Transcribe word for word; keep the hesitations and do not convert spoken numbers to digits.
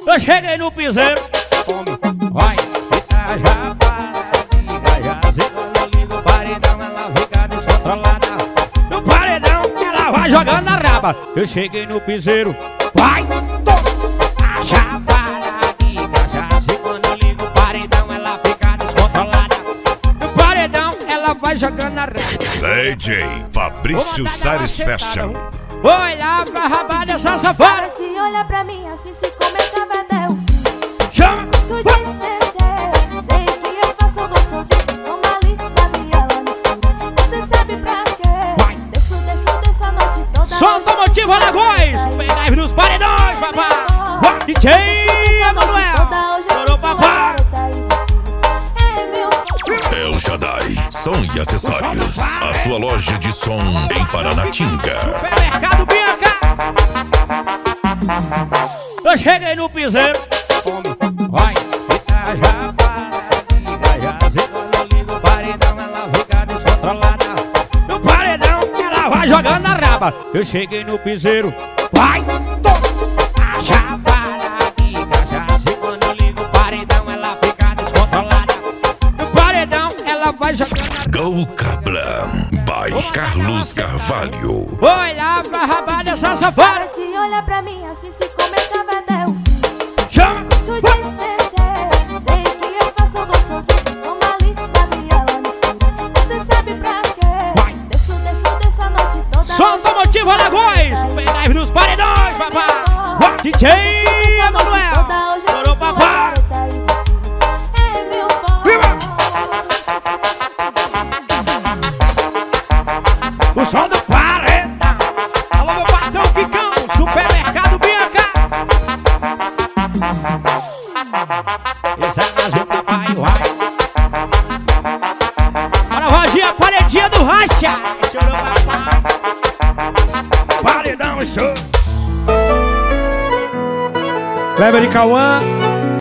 Eu cheguei no piseiro. Vai, fica já para, já se quando liga o paredão, ela fica descontrolada. No paredão, ela vai jogando a raba. Eu cheguei no piseiro. Vai, toma, já para, já se quando liga o paredão, ela fica descontrolada. No paredão, ela vai jogando a raba. D J Fabrício Salles Fashion. Vou olhar pra raba dessa safada. Para de olhar pra mim assim se começar a ver o Chama! gosto de descer. Sei que eu faço gostosinho. Toma ali na viela no escuro. Você sabe pra quê? Vai. Desço, desço, desço a noite toda. Solta o motivo, Alagoas! Pegar nos paredões, papá! Vai, D J Emanuel! Chorou, papá! El Shaddai Som e Acessórios. A sua loja de som em Paranatinga. Supermercado Bianca! Eu cheguei no piseiro. Vai, fica já para, já se quando liga o paredão, ela fica descontrolada. No paredão, ela vai jogando a raba. Eu cheguei no piseiro. Vai, toma, já para, já se quando liga o paredão, ela fica descontrolada. No paredão, ela vai jogando a raba. Go Cablan by Carlos Carvalho. Vou olhar pra raba dessa safada. Para de olhar pra mim assim se começar a ver o Chama! gosto de descer. Sei que eu faço gostosinho. Toma ali na viela no escuro. Você sabe pra quê? Vai. Desço, desço, desço a noite toda. Solta o motivo, Alagoas! Pegar nos paredões, papá! Vai, D J Emanuel! Chorou, papá! O som do paredão! Alô, meu patrão Picão! Supermercado Bianca! Esse é mais um papai, vai! Bora, Roginha, paredinha do Racha! Chorou, papai! Paredão, show! Kleber de Cauã.